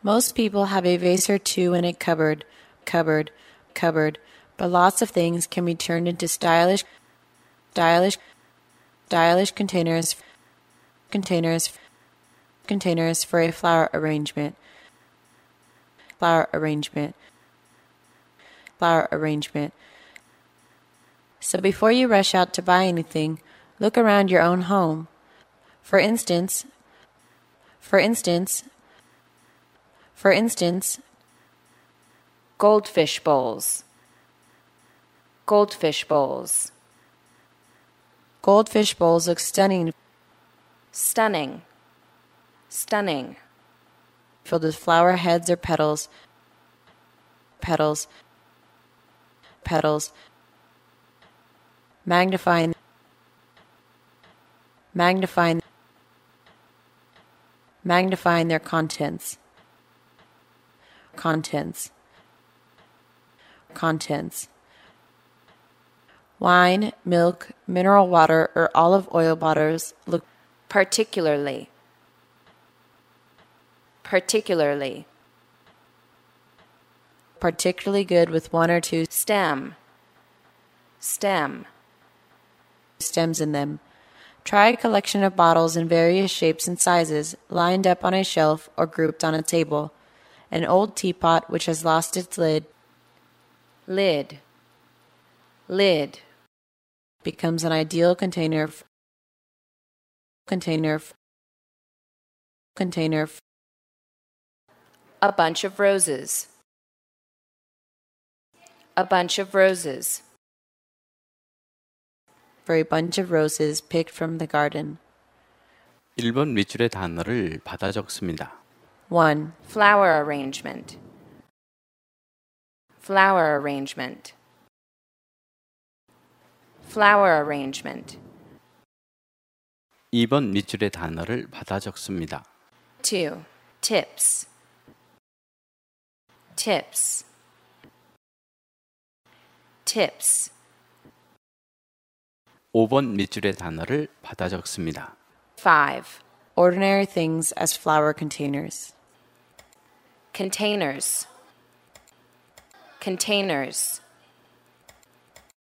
Most people have a vase or two in a cupboard, but lots of things can be turned into stylish containers for a flower arrangement. So before you rush out to buy anything, look around your own home. For instance, goldfish bowls. Goldfish bowls. Goldfish bowls look stunning. Stunning. Stunning. Filled with flower heads or petals. Petals. Magnifying their contents. Wine, milk, mineral water, or olive oil bottles look particularly good with one or two stems in them. Try a collection of bottles in various shapes and sizes, lined up on a shelf or grouped on a table. An old teapot which has lost its lid becomes an ideal container. A bunch of roses. For a bunch of roses picked from the garden. 1번 밑줄의 단어를 받아 적습니다. 1. Flower arrangement. 2번 밑줄의 단어를 받아 적습니다. 2. Tips. 5번 밑줄의 단어를 받아 적습니다. 5. Ordinary things as flower containers. Containers.